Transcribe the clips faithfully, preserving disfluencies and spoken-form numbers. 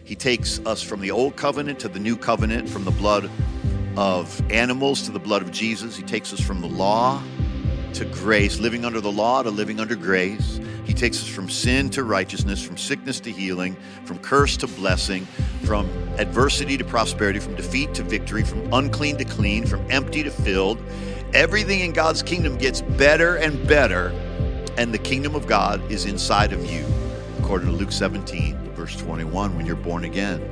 He takes us from the old covenant to the new covenant, from the blood of animals to the blood of Jesus. He takes us from the law to grace, living under the law to living under grace. He takes us from sin to righteousness, from sickness to healing, from curse to blessing, from adversity to prosperity, from defeat to victory, from unclean to clean, from empty to filled. Everything in God's kingdom gets better and better, and the kingdom of God is inside of you, according to Luke seventeen, verse twenty-one, when you're born again.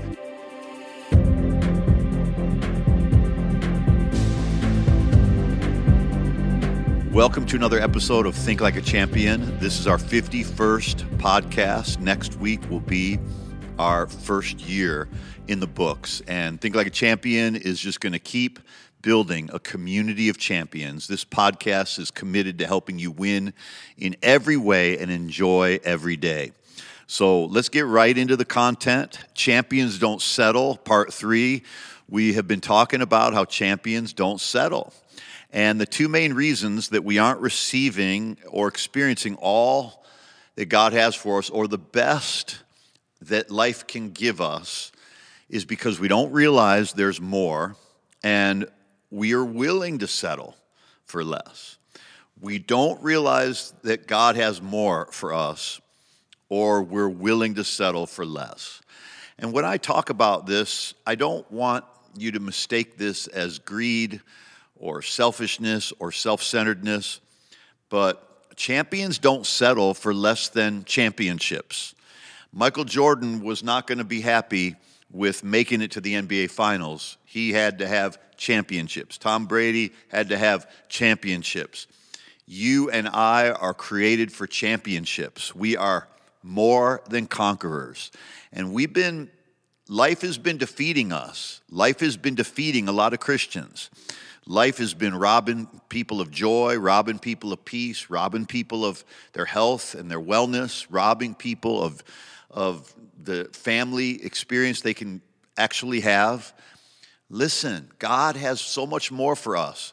Welcome to another episode of Think Like a Champion. This is our fifty-first podcast. Next week will be our first year in the books. And Think Like a Champion is just going to keep building a community of champions. This podcast is committed to helping you win in every way and enjoy every day. So let's get right into the content. Champions don't settle, part three. We have been talking about how champions don't settle. And the two main reasons that we aren't receiving or experiencing all that God has for us, or the best that life can give us, is because we don't realize there's more, and we are willing to settle for less. We don't realize that God has more for us, or we're willing to settle for less. And when I talk about this, I don't want you to mistake this as greed or selfishness or self-centeredness, but champions don't settle for less than championships. Michael Jordan was not going to be happy with making it to the N B A Finals. He had to have championships. Tom Brady had to have championships. You and I are created for championships. We are more than conquerors. And we've been, life has been defeating us. Life has been defeating a lot of Christians. Life has been robbing people of joy, robbing people of peace, robbing people of their health and their wellness, robbing people of, of the family experience they can actually have. Listen, God has so much more for us.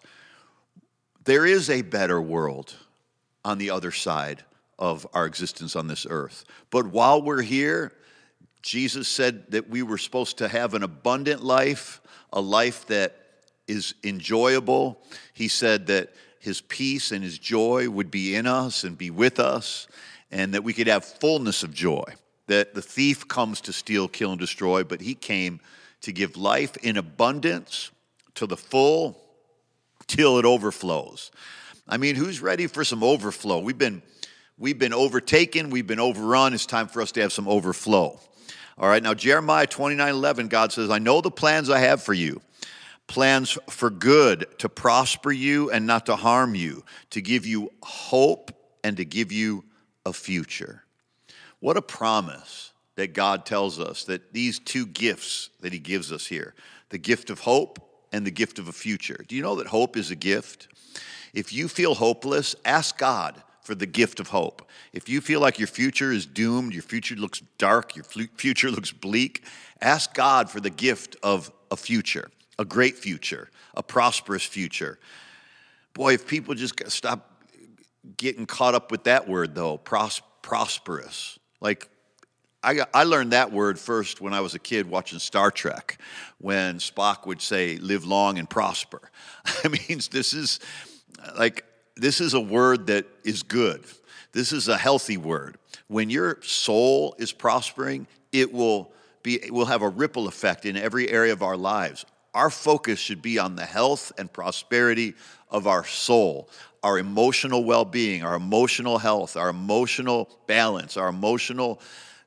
There is a better world on the other side of our existence on this earth. But while we're here, Jesus said that we were supposed to have an abundant life, a life that is enjoyable. He said that his peace and his joy would be in us and be with us, and that we could have fullness of joy. That the thief comes to steal, kill, and destroy, but he came to give life in abundance to the full till it overflows. I mean, who's ready for some overflow? We've been, we've been overtaken, we've been overrun. It's time for us to have some overflow. All right, now Jeremiah twenty-nine eleven, God says, I know the plans I have for you. Plans for good, to prosper you and not to harm you, to give you hope and to give you a future. What a promise that God tells us, that these two gifts that he gives us here, the gift of hope and the gift of a future. Do you know that hope is a gift? If you feel hopeless, ask God for the gift of hope. If you feel like your future is doomed, your future looks dark, your future looks bleak, ask God for the gift of a future. A great future, a prosperous future. Boy, if people just stop getting caught up with that word, though, pros- prosperous. Like, I, got, I learned that word first when I was a kid watching Star Trek, when Spock would say, live long and prosper. I mean, this is, like, this is a word that is good. This is a healthy word. When your soul is prospering, it will be, it will have a ripple effect in every area of our lives. Our focus should be on the health and prosperity of our soul, our emotional well-being, our emotional health, our emotional balance, our emotional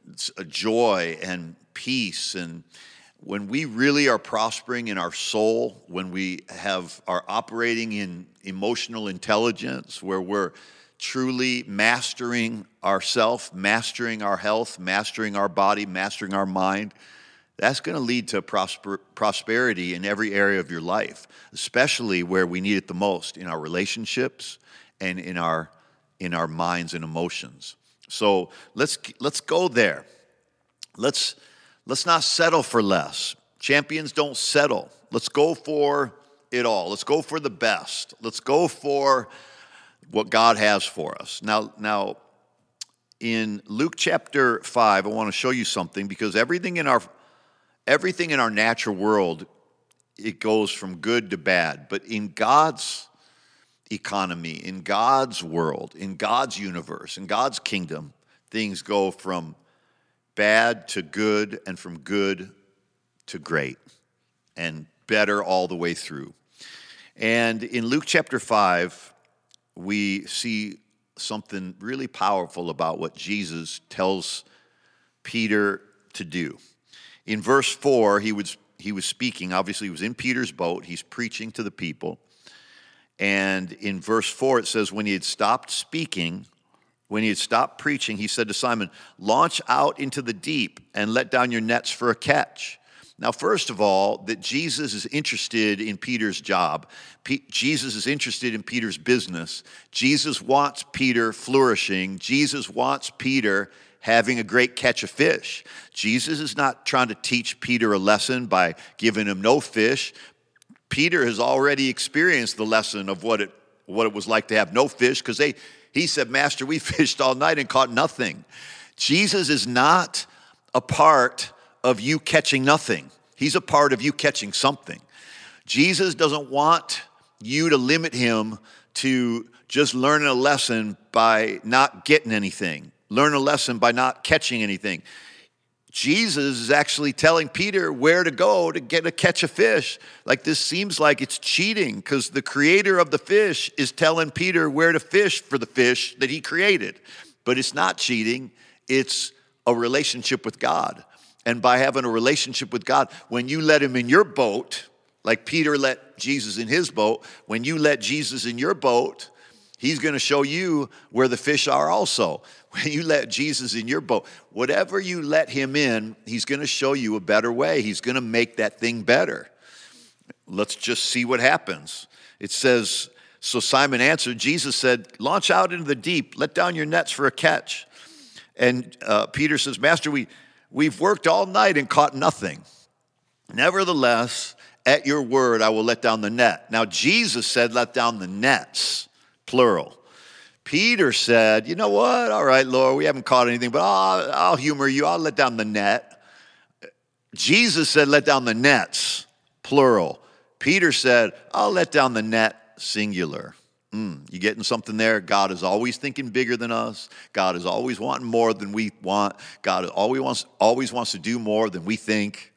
joy and peace. And when we really are prospering in our soul, when we have are operating in emotional intelligence, where we're truly mastering ourself, mastering our health, mastering our body, mastering our mind, that's going to lead to prosper, prosperity in every area of your life, especially where we need it the most, in our relationships and in our in our minds and emotions. So let's let's go there. Let's let's not settle for less. Champions don't settle. Let's go for it all. Let's go for the best. Let's go for what God has for us. Now, now in Luke chapter five, I want to show you something, because everything in our everything in our natural world, it goes from good to bad. But in God's economy, in God's world, in God's universe, in God's kingdom, things go from bad to good and from good to great and better all the way through. And in Luke chapter five, we see something really powerful about what Jesus tells Peter to do. In verse four, he was he was speaking. Obviously, he was in Peter's boat. He's preaching to the people. And in verse four, it says, when he had stopped speaking, when he had stopped preaching, he said to Simon, launch out into the deep and let down your nets for a catch. Now, first of all, that Jesus is interested in Peter's job. P- Jesus is interested in Peter's business. Jesus wants Peter flourishing. Jesus wants Peter having a great catch of fish. Jesus is not trying to teach Peter a lesson by giving him no fish. Peter has already experienced the lesson of what it what it was like to have no fish, because they he said, Master, we fished all night and caught nothing. Jesus is not a part of you catching nothing. He's a part of you catching something. Jesus doesn't want you to limit him to just learning a lesson by not getting anything, learn a lesson by not catching anything. Jesus is actually telling Peter where to go to get a catch of fish. Like, this seems like it's cheating, because the creator of the fish is telling Peter where to fish for the fish that he created. But it's not cheating. It's a relationship with God. And by having a relationship with God, when you let him in your boat, like Peter let Jesus in his boat, when you let Jesus in your boat, he's going to show you where the fish are also. When you let Jesus in your boat, whatever you let him in, he's going to show you a better way. He's going to make that thing better. Let's just see what happens. It says, so Simon answered, Jesus said, launch out into the deep, let down your nets for a catch. And uh, Peter says, Master, we, we've worked all night and caught nothing. Nevertheless, at your word, I will let down the net. Now, Jesus said, let down the nets, plural. Peter said, you know what? All right, Lord, we haven't caught anything, but I'll, I'll humor you. I'll let down the net. Jesus said, let down the nets, plural. Peter said, I'll let down the net, singular. Mm, you getting something there? God is always thinking bigger than us. God is always wanting more than we want. God always wants, always wants to do more than we think.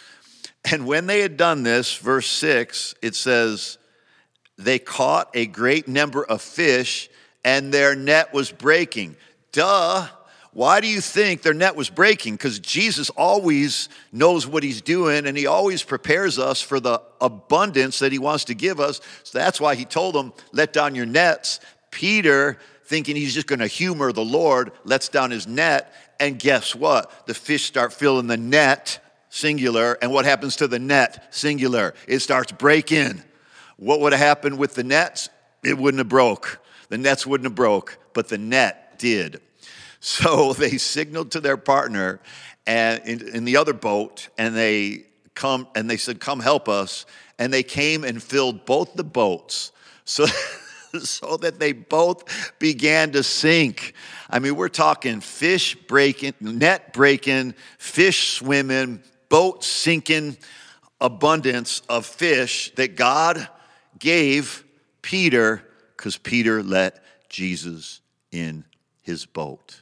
And when they had done this, verse six, it says, they caught a great number of fish, and their net was breaking. Duh. Why do you think their net was breaking? Because Jesus always knows what he's doing, and he always prepares us for the abundance that he wants to give us. So that's why he told them, let down your nets. Peter, thinking he's just going to humor the Lord, lets down his net, and guess what? The fish start filling the net, singular, and what happens to the net, singular? It starts breaking. What would have happened with the nets? It wouldn't have broke. The nets wouldn't have broke, but the net did. So they signaled to their partner and in, in the other boat, and they come and they said, come help us. And they came and filled both the boats so, so that they both began to sink. I mean, we're talking fish breaking, net breaking, fish swimming, boat sinking, abundance of fish that God gave Peter, because Peter let Jesus in his boat.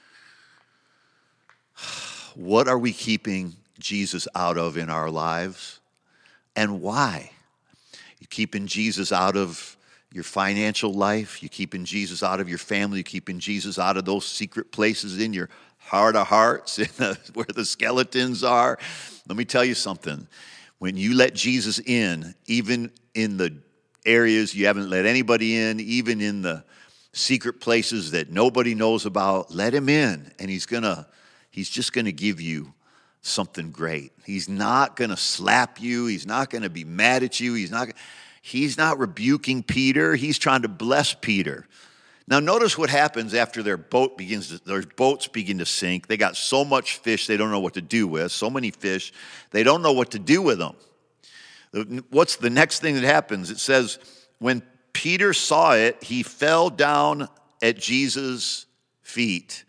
What are we keeping Jesus out of in our lives? And why? You're keeping Jesus out of your financial life. You're keeping Jesus out of your family. You're keeping Jesus out of those secret places in your heart of hearts, in the, where the skeletons are. Let me tell you something. When you let Jesus in, even in the areas you haven't let anybody in, even in the secret places that nobody knows about, let him in, and he's gonna he's just gonna give you something great. He's not gonna slap you. He's not gonna be mad at you. He's not he's not rebuking Peter. He's trying to bless Peter. Now notice what happens after their boat begins to, their boats begin to sink. They got so much fish they don't know what to do with, so many fish, they don't know what to do with them. What's the next thing that happens? It says, when Peter saw it, he fell down at Jesus' feet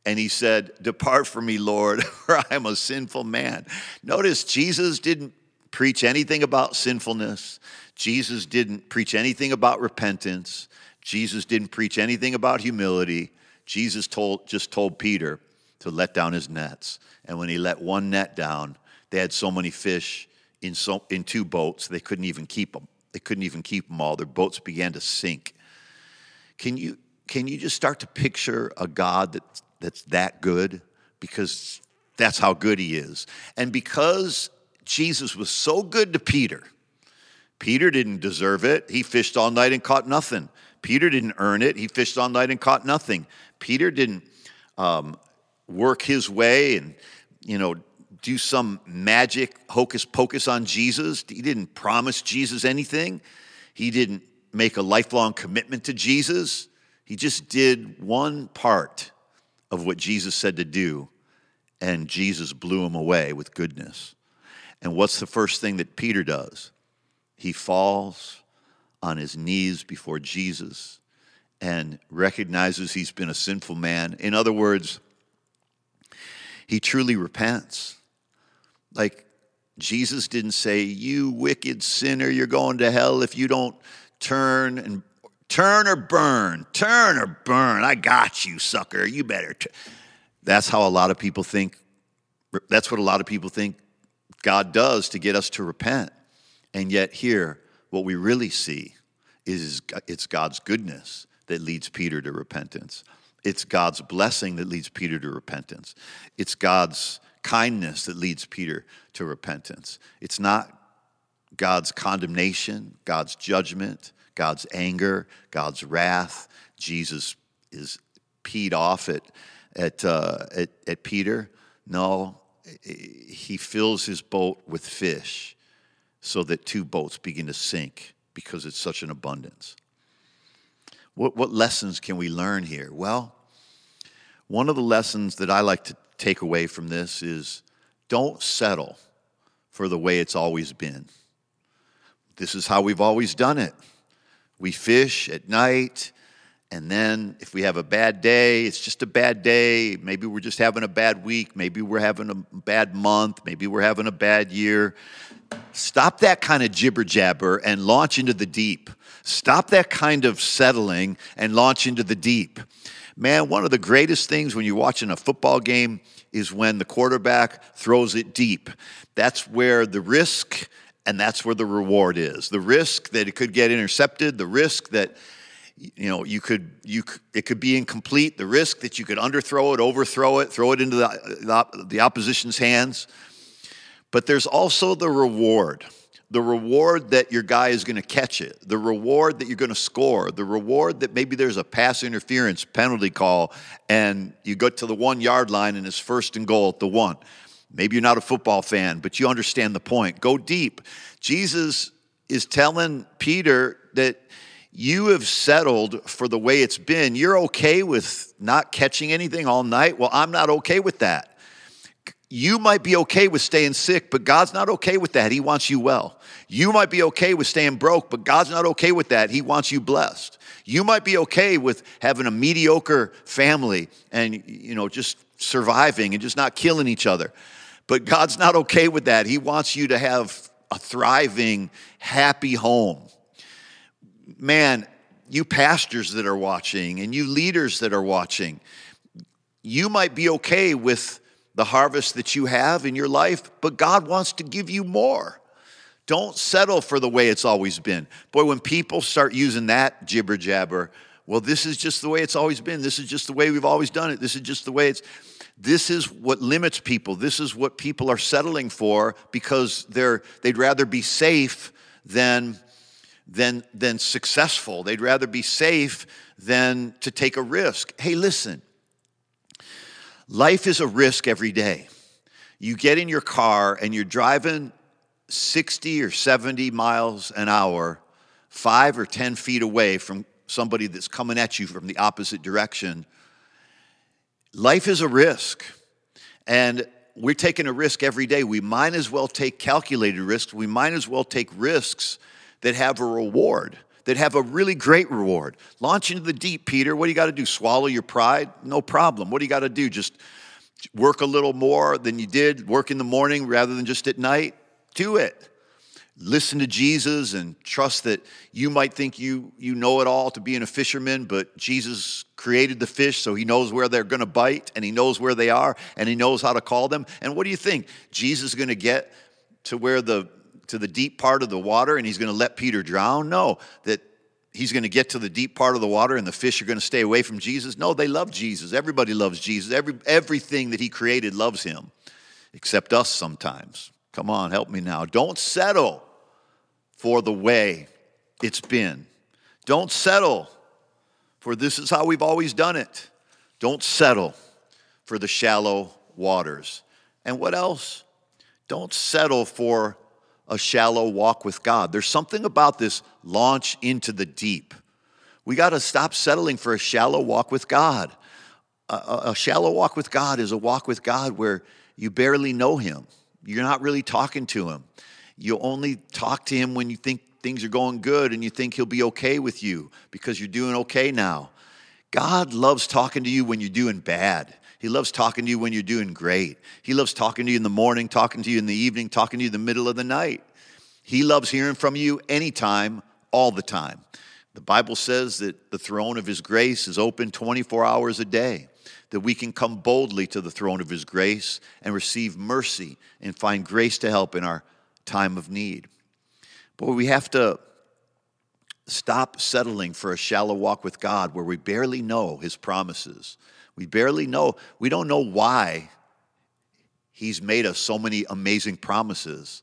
and he said, "Depart from me, Lord, for I am a sinful man." Notice Jesus didn't preach anything about sinfulness. Jesus didn't preach anything about repentance. Jesus didn't preach anything about humility. Jesus told just told Peter to let down his nets. And when he let one net down, they had so many fish in so in two boats, they couldn't even keep them. They couldn't even keep them all. Their boats began to sink. Can you can you just start to picture a God that's that's that good? Because that's how good he is. And because Jesus was so good to Peter, Peter didn't deserve it. He fished all night and caught nothing. Peter didn't earn it. He fished all night and caught nothing. Peter didn't um, work his way and, you know, do some magic hocus pocus on Jesus. He didn't promise Jesus anything. He didn't make a lifelong commitment to Jesus. He just did one part of what Jesus said to do, and Jesus blew him away with goodness. And what's the first thing that Peter does? He falls on his knees before Jesus and recognizes he's been a sinful man. In other words, he truly repents. Like, Jesus didn't say, "You wicked sinner, you're going to hell if you don't turn and turn or burn, turn or burn. I got you, sucker. You better." T-. That's how a lot of people think. That's what a lot of people think God does to get us to repent. And yet here, what we really see is it's God's goodness that leads Peter to repentance. It's God's blessing that leads Peter to repentance. It's God's kindness that leads Peter to repentance. It's not God's condemnation, God's judgment, God's anger, God's wrath. Jesus is peed off at, at, uh, at, at Peter. No, he fills his boat with fish so that two boats begin to sink because it's such an abundance. What, what lessons can we learn here? Well, one of the lessons that I like to take away from this is don't settle for the way it's always been. This is how we've always done it. We fish at night, and then if we have a bad day, it's just a bad day. Maybe we're just having a bad week. Maybe we're having a bad month. Maybe we're having a bad year. Stop that kind of jibber-jabber and launch into the deep. Stop that kind of settling and launch into the deep. Man, one of the greatest things when you're watching a football game is when the quarterback throws it deep. That's where the risk and that's where the reward is. The risk that it could get intercepted, the risk that you know you could you it could be incomplete, the risk that you could underthrow it, overthrow it, throw it into the, the opposition's hands. But there's also the reward. The reward that your guy is going to catch it. The reward that you're going to score. The reward that maybe there's a pass interference penalty call and you go to the one-yard line and it's first and goal at the one. Maybe you're not a football fan, but you understand the point. Go deep. Jesus is telling Peter that you have settled for the way it's been. You're okay with not catching anything all night. Well, I'm not okay with that. You might be okay with staying sick, but God's not okay with that. He wants you well. You might be okay with staying broke, but God's not okay with that. He wants you blessed. You might be okay with having a mediocre family and, you know, just surviving and just not killing each other. But God's not okay with that. He wants you to have a thriving, happy home. Man, you pastors that are watching and you leaders that are watching, you might be okay with the harvest that you have in your life, but God wants to give you more. Don't settle for the way it's always been. Boy, when people start using that jibber jabber, well, this is just the way it's always been. This is just the way we've always done it. This is just the way it's, this is what limits people. This is what people are settling for because they're, they'd rather be safe than, than, than successful. They'd rather be safe than to take a risk. Hey, listen. Life is a risk every day. You get in your car and you're driving sixty or seventy miles an hour, five or ten feet away from somebody that's coming at you from the opposite direction. Life is a risk. And we're taking a risk every day. We might as well take calculated risks. We might as well take risks that have a reward. that have a really great reward. Launch into the deep, Peter. What do you got to do? Swallow your pride? No problem. What do you got to do? Just work a little more than you did, work in the morning rather than just at night? Do it. Listen to Jesus and trust that you might think you, you know it all to being a fisherman, but Jesus created the fish, so he knows where they're going to bite, and he knows where they are, and he knows how to call them. And what do you think? Jesus is going to get to where the to the deep part of the water, and he's going to let Peter drown? No, that he's going to get to the deep part of the water, and the fish are going to stay away from Jesus? No, they love Jesus. Everybody loves Jesus. Every everything that he created loves him, except us sometimes. Come on, help me now. Don't settle for the way it's been. Don't settle for this is how we've always done it. Don't settle for the shallow waters. And what else? Don't settle for a shallow walk with God. There's something about this launch into the deep. We got to stop settling for a shallow walk with God. A, a, a shallow walk with God is a walk with God where you barely know him. You're not really talking to him. You only talk to him when you think things are going good and you think he'll be okay with you because you're doing okay now. God loves talking to you when you're doing bad. He loves talking to you when you're doing great. He loves talking to you in the morning, talking to you in the evening, talking to you in the middle of the night. He loves hearing from you anytime, all the time. The Bible says that the throne of his grace is open twenty-four hours a day, that we can come boldly to the throne of his grace and receive mercy and find grace to help in our time of need. But we have to stop settling for a shallow walk with God where we barely know his promises. We barely know, we don't know why he's made us so many amazing promises.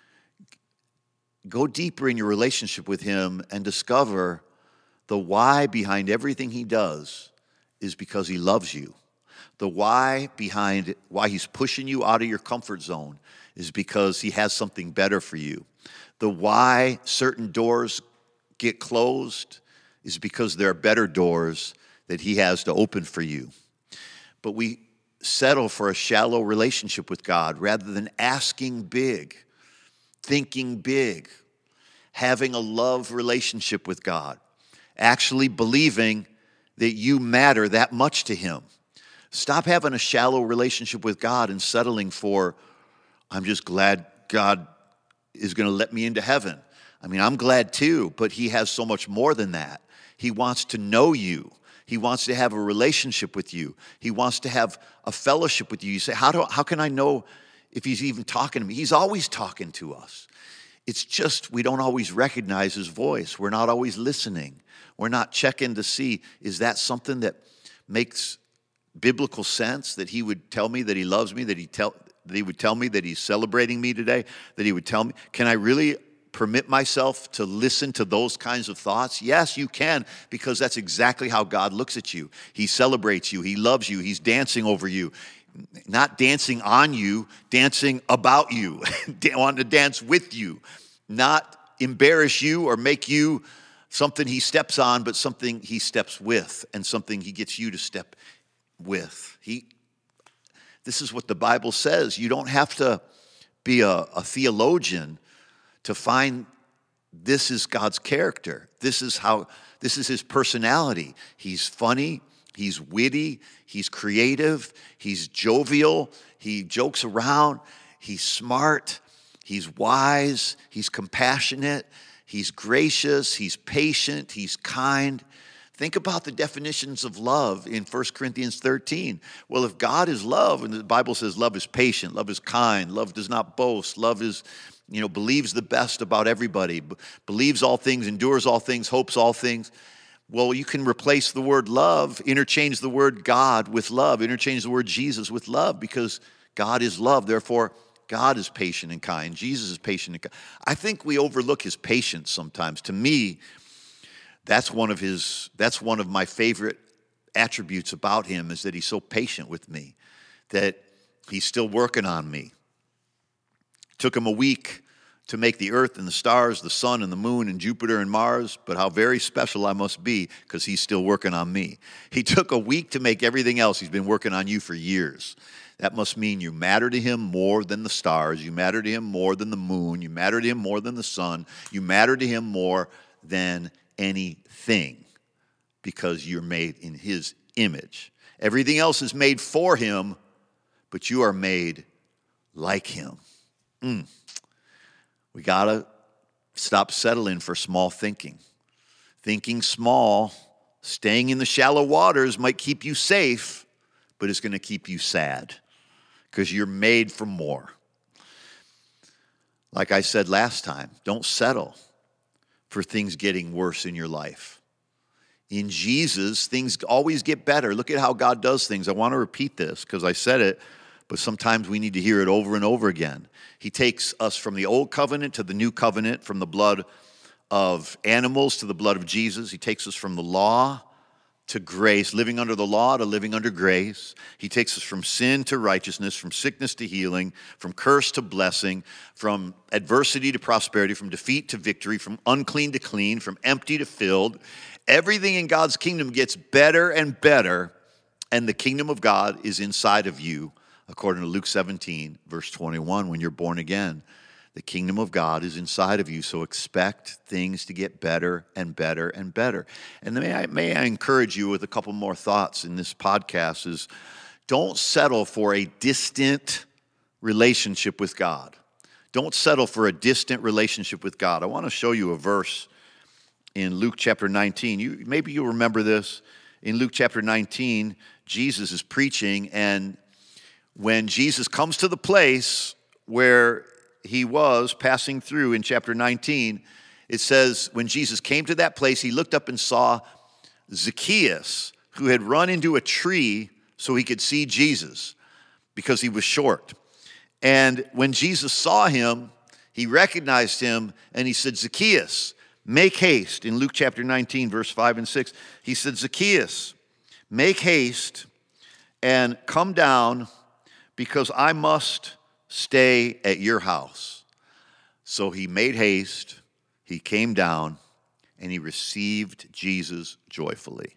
Go deeper in your relationship with him and discover the why behind everything he does is because he loves you. The why behind why he's pushing you out of your comfort zone is because he has something better for you. The why certain doors get closed is because there are better doors that he has to open for you. But we settle for a shallow relationship with God rather than asking big, thinking big, having a love relationship with God, actually believing that you matter that much to him. Stop having a shallow relationship with God and settling for, I'm just glad God is going to let me into heaven. I mean, I'm glad too, but he has so much more than that. He wants to know you. He wants to have a relationship with you. He wants to have a fellowship with you. You say, how do how can I know if he's even talking to me? He's always talking to us. It's just we don't always recognize his voice. We're not always listening. We're not checking to see, is that something that makes biblical sense, that he would tell me that he loves me, that he tell that he would tell me that he's celebrating me today, that he would tell me, can I really permit myself to listen to those kinds of thoughts? Yes, you can, because that's exactly how God looks at you. He celebrates you. He loves you. He's dancing over you. Not dancing on you, dancing about you, wanting to dance with you, not embarrass you or make you something he steps on, but something he steps with and something he gets you to step with. He, this is what the Bible says. You don't have to be a, a theologian to find this is God's character. This is how, this is his personality. He's funny. He's witty, he's creative, he's jovial, he jokes around, he's smart, he's wise, he's compassionate, he's gracious, he's patient, he's kind. Think about the definitions of love in First Corinthians thirteen. Well, if God is love, and the Bible says love is patient, love is kind, love does not boast, love is, you know, believes the best about everybody, believes all things, endures all things, hopes all things. Well, you can replace the word love, interchange the word God with love, interchange the word Jesus with love, because God is love. Therefore, God is patient and kind. Jesus is patient and kind. I think we overlook his patience sometimes. To me, that's one of his, that's one of my favorite attributes about him, is that he's so patient with me, that he's still working on me. It took him a week to make the earth and the stars, the sun and the moon and Jupiter and Mars, but how very special I must be because he's still working on me. He took a week to make everything else. He's been working on you for years. That must mean you matter to him more than the stars. You matter to him more than the moon. You matter to him more than the sun. You matter to him more than anything because you're made in his image. Everything else is made for him, but you are made like him. Mm. We got to stop settling for small thinking. Thinking small, staying in the shallow waters might keep you safe, but it's going to keep you sad because you're made for more. Like I said last time, don't settle for things getting worse in your life. In Jesus, things always get better. Look at how God does things. I want to repeat this because I said it, but sometimes we need to hear it over and over again. He takes us from the old covenant to the new covenant, from the blood of animals to the blood of Jesus. He takes us from the law to grace, living under the law to living under grace. He takes us from sin to righteousness, from sickness to healing, from curse to blessing, from adversity to prosperity, from defeat to victory, from unclean to clean, from empty to filled. Everything in God's kingdom gets better and better, and the kingdom of God is inside of you, according to Luke seventeen, verse twenty-one, when you're born again. The kingdom of God is inside of you, so expect things to get better and better and better. And may I, may I encourage you with a couple more thoughts in this podcast is don't settle for a distant relationship with God. Don't settle for a distant relationship with God. I want to show you a verse in Luke chapter nineteen. You, maybe you'll remember this. In Luke chapter nineteen, Jesus is preaching, and when Jesus comes to the place where he was passing through in chapter nineteen, it says, when Jesus came to that place, he looked up and saw Zacchaeus, who had run into a tree so he could see Jesus because he was short. And when Jesus saw him, he recognized him, and he said, Zacchaeus, make haste. In Luke chapter nineteen, verse five and six, he said, Zacchaeus, make haste and come down, because I must stay at your house. So he made haste, he came down, and he received Jesus joyfully.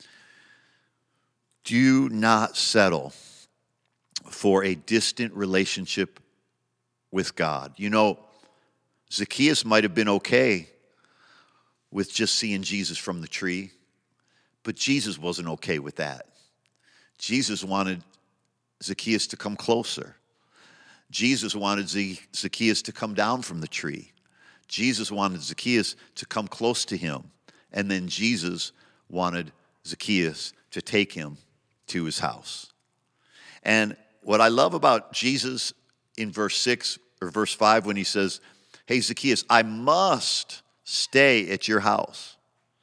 Do not settle for a distant relationship with God. You know, Zacchaeus might have been okay with just seeing Jesus from the tree, but Jesus wasn't okay with that. Jesus wanted Zacchaeus to come closer. Jesus wanted Zacchaeus to come down from the tree. Jesus wanted Zacchaeus to come close to him. And then Jesus wanted Zacchaeus to take him to his house. And what I love about Jesus in verse six or verse five when he says, hey, Zacchaeus, I must stay at your house.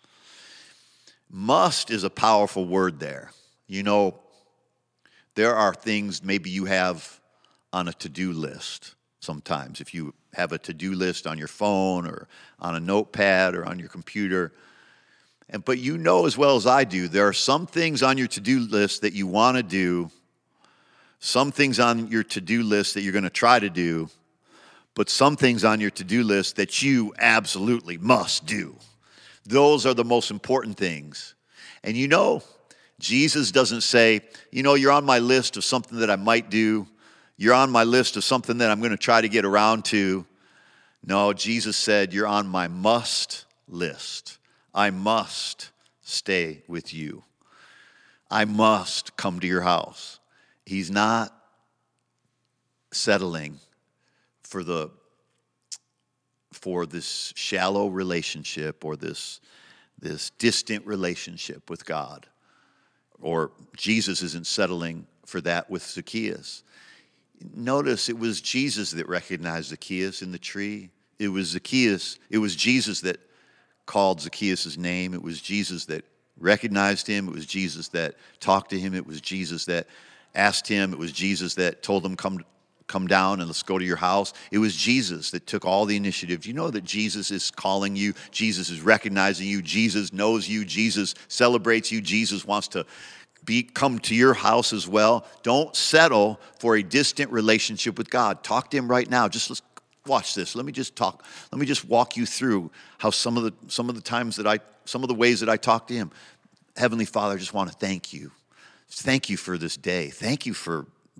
Must is a powerful word there. You know, there are things maybe you have on a to-do list sometimes. If you have a to-do list on your phone or on a notepad or on your computer, and but you know as well as I do, there are some things on your to-do list that you want to do, some things on your to-do list that you're going to try to do, but some things on your to-do list that you absolutely must do. Those are the most important things. And you know, Jesus doesn't say, you know, you're on my list of something that I might do. You're on my list of something that I'm going to try to get around to. No, Jesus said, you're on my must list. I must stay with you. I must come to your house. He's not settling for the for this shallow relationship or this, this distant relationship with God. Or Jesus isn't settling for that with Zacchaeus. Notice it was Jesus that recognized Zacchaeus in the tree. It was Zacchaeus, it was Jesus that called Zacchaeus' name. It was Jesus that recognized him. It was Jesus that talked to him. It was Jesus that asked him. It was Jesus that told him, come, come down and let's go to your house. It was Jesus that took all the initiative. You know that Jesus is calling you. Jesus is recognizing you. Jesus knows you. Jesus celebrates you. Jesus wants to Be, come to your house as well. Don't settle for a distant relationship with God. Talk to him right now. Just let's watch this. Let me just talk. Let me just walk you through how some of the some of the times that I some of the ways that I talk to him. Heavenly Father, I just want to thank you. Thank you for this day. Thank you for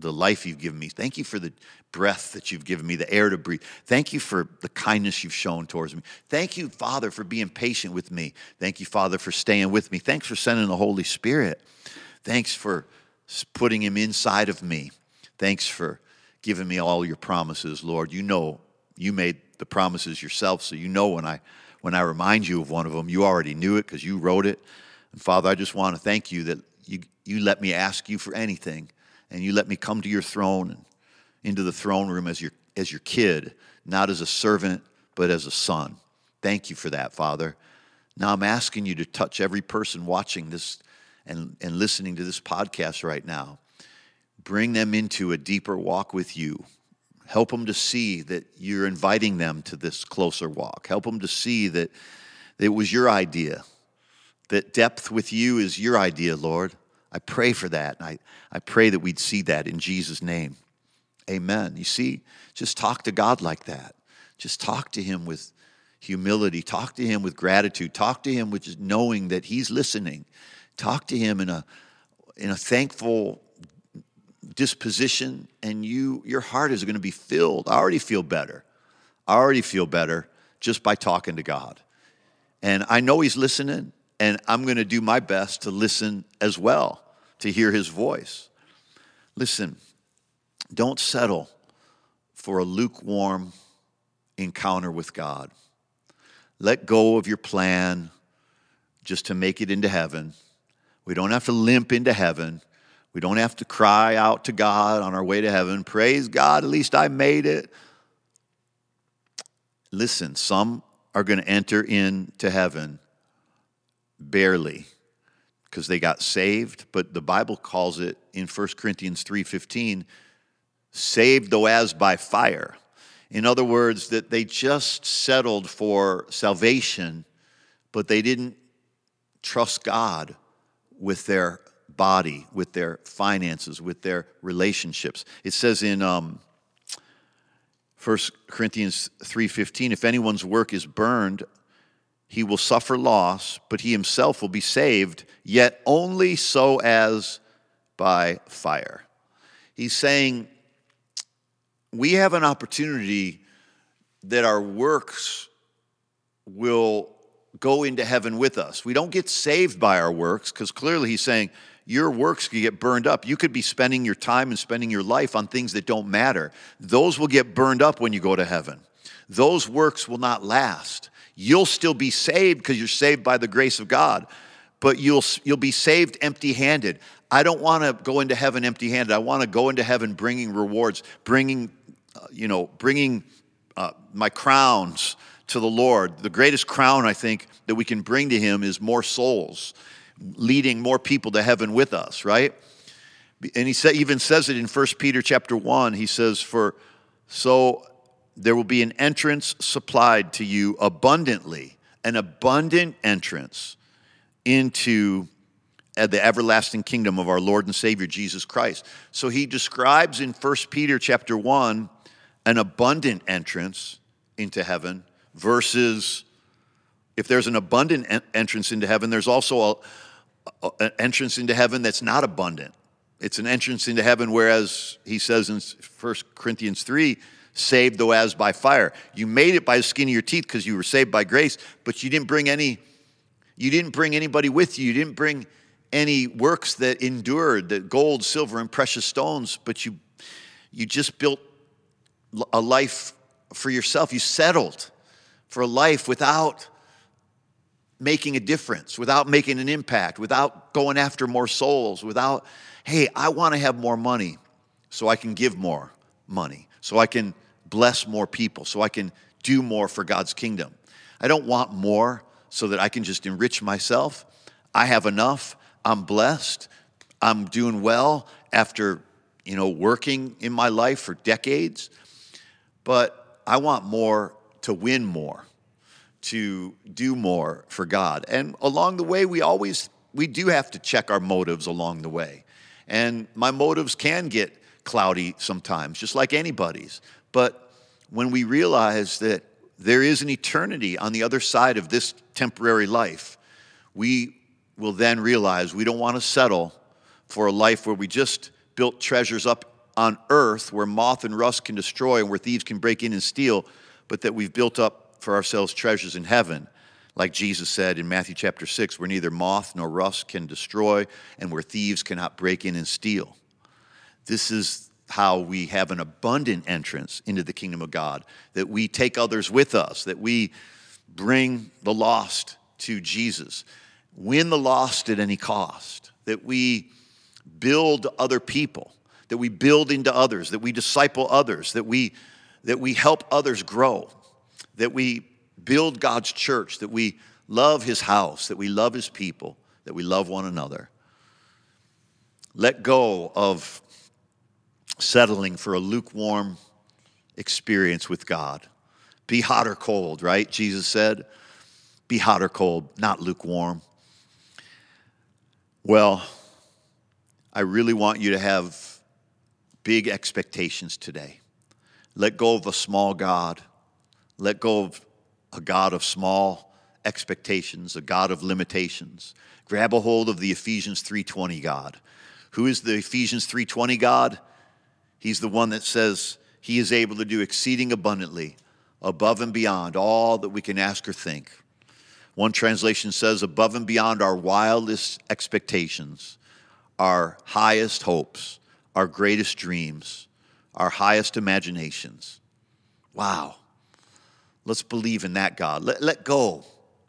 the life you've given me. Thank you for the breath that you've given me, the air to breathe. Thank you for the kindness you've shown towards me. Thank you, Father, for being patient with me. Thank you, Father, for staying with me. Thanks for sending the Holy Spirit. Thanks for putting him inside of me. Thanks for giving me all your promises, Lord. You know, you made the promises yourself, so you know when I when I remind you of one of them, you already knew it because you wrote it. And Father, I just want to thank you that you, you let me ask you for anything, and you let me come to your throne and into the throne room as your as your kid, not as a servant, but as a son. Thank you for that, Father. Now I'm asking you to touch every person watching this and, and listening to this podcast right now. Bring them into a deeper walk with you. Help them to see that you're inviting them to this closer walk. Help them to see that it was your idea, that depth with you is your idea, Lord. I pray for that. I, I pray that we'd see that in Jesus' name. Amen. You see, just talk to God like that. Just talk to him with humility. Talk to him with gratitude. Talk to him with just knowing that he's listening. Talk to him in a, in a thankful disposition, and you your heart is going to be filled. I already feel better. I already feel better just by talking to God. And I know he's listening, and I'm going to do my best to listen as well, to hear his voice. Listen, don't settle for a lukewarm encounter with God. Let go of your plan just to make it into heaven. We don't have to limp into heaven. We don't have to cry out to God on our way to heaven. Praise God, at least I made it. Listen, some are going to enter into heaven barely because they got saved, but the Bible calls it in First Corinthians three fifteen, saved though as by fire. In other words, that they just settled for salvation, but they didn't trust God with their body, with their finances, with their relationships. It says in um, First Corinthians three fifteen, if anyone's work is burned, he will suffer loss, but he himself will be saved, yet only so as by fire. He's saying we have an opportunity that our works will go into heaven with us. We don't get saved by our works, because clearly he's saying your works could get burned up. You could be spending your time and spending your life on things that don't matter. Those will get burned up when you go to heaven. Those works will not last. You'll still be saved because you're saved by the grace of God, but you'll you'll be saved empty-handed. I don't want to go into heaven empty-handed. I want to go into heaven bringing rewards, bringing, uh, you know, bringing uh, my crowns to the Lord. The greatest crown, I think, that we can bring to him is more souls, leading more people to heaven with us, right? And he say, even says it in First Peter chapter one. He says, "For so there will be an entrance supplied to you abundantly, an abundant entrance into the everlasting kingdom of our Lord and Savior Jesus Christ." So he describes in First Peter chapter one an abundant entrance into heaven versus if there's an abundant en- entrance into heaven, there's also a, a, an entrance into heaven that's not abundant. It's an entrance into heaven, whereas he says in First Corinthians three, saved though as by fire. You made it by the skin of your teeth because you were saved by grace, but you didn't bring any, you didn't bring anybody with you. You didn't bring any works that endured, that gold, silver, and precious stones, but you you just built a life for yourself. You settled for a life without making a difference, without making an impact, without going after more souls, without, hey, I want to have more money so I can give more money, so I can bless more people, so I can do more for God's kingdom. I don't want more so that I can just enrich myself. I have enough. I'm blessed. I'm doing well after, you know, working in my life for decades. But I want more to win more, to do more for God. And along the way, we always, we do have to check our motives along the way. And my motives can get cloudy sometimes, just like anybody's. But when we realize that there is an eternity on the other side of this temporary life, we will then realize we don't want to settle for a life where we just built treasures up on earth where moth and rust can destroy and where thieves can break in and steal, but that we've built up for ourselves treasures in heaven. Like Jesus said in Matthew chapter six, where neither moth nor rust can destroy and where thieves cannot break in and steal. This is how we have an abundant entrance into the kingdom of God, that we take others with us, that we bring the lost to Jesus, win the lost at any cost, that we build other people, that we build into others, that we disciple others, that we, that we help others grow, that we build God's church, that we love his house, that we love his people, that we love one another. Let go of settling for a lukewarm experience with God. Be hot or cold, right? Jesus said, be hot or cold, not lukewarm. Well, I really want you to have big expectations today. Let go of a small God. Let go of a God of small expectations, a God of limitations. Grab a hold of the Ephesians three twenty God. Who is the Ephesians three twenty God? He's the one that says he is able to do exceeding abundantly, above and beyond all that we can ask or think. One translation says, above and beyond our wildest expectations, our highest hopes, our greatest dreams, our highest imaginations. Wow. Let's believe in that God. Let, let go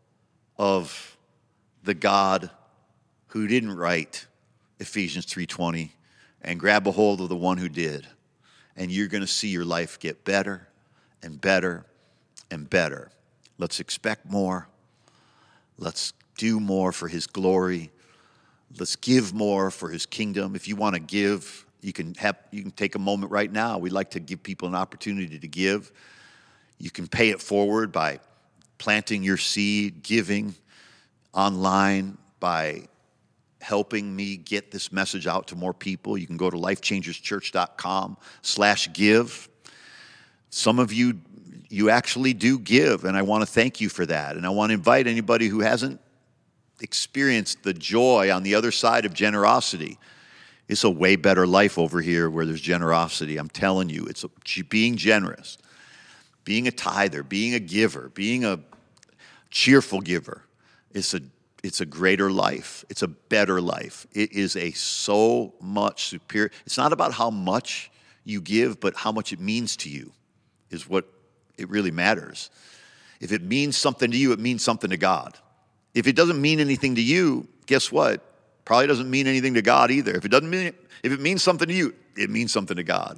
of the God who didn't write Ephesians three twenty and grab a hold of the one who did. And you're going to see your life get better and better and better. Let's expect more. Let's do more for his glory. Let's give more for his kingdom. If you want to give, you can have you can take a moment right now. We'd like to give people an opportunity to give. You can pay it forward by planting your seed, giving online, by helping me get this message out to more people. You can go to lifechangerschurch.com slash give. Some of you, you actually do give, and I want to thank you for that. And I want to invite anybody who hasn't experienced the joy on the other side of generosity. It's a way better life over here where there's generosity. I'm telling you, it's a, being generous, being a tither, being a giver, being a cheerful giver. It's a It's a greater life. It's a better life. It is a so much superior. It's not about how much you give, but how much it means to you is what it really matters. If it means something to you, it means something to God. If it doesn't mean anything to you, guess what? Probably doesn't mean anything to God either. If it doesn't mean, if it means something to you, it means something to God.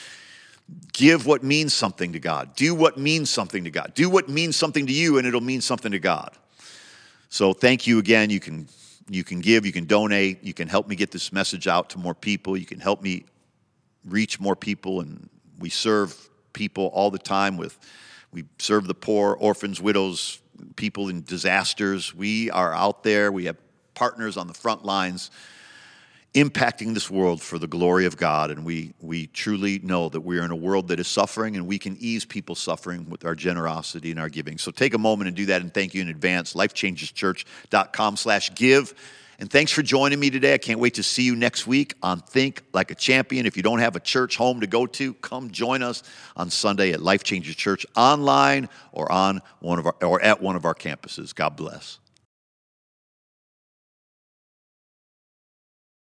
Give what means something to God. Do what means something to God. Do what means something to you, and it'll mean something to God. So thank you again. You can you can give, you can donate, you can help me get this message out to more people. You can help me reach more people, and we serve people all the time with, we serve the poor, orphans, widows, people in disasters. We are out there. We have partners on the front lines impacting this world for the glory of God, and we we truly know that we are in a world that is suffering, and we can ease people's suffering with our generosity and our giving. So take a moment and do that, and thank you in advance. lifechangerschurch.com slash give. And thanks for joining me today. I can't wait to see you next week on Think Like a Champion. If you don't have a church home to go to, come join us on Sunday at Life Changers Church online or on one of our or at one of our campuses. God bless.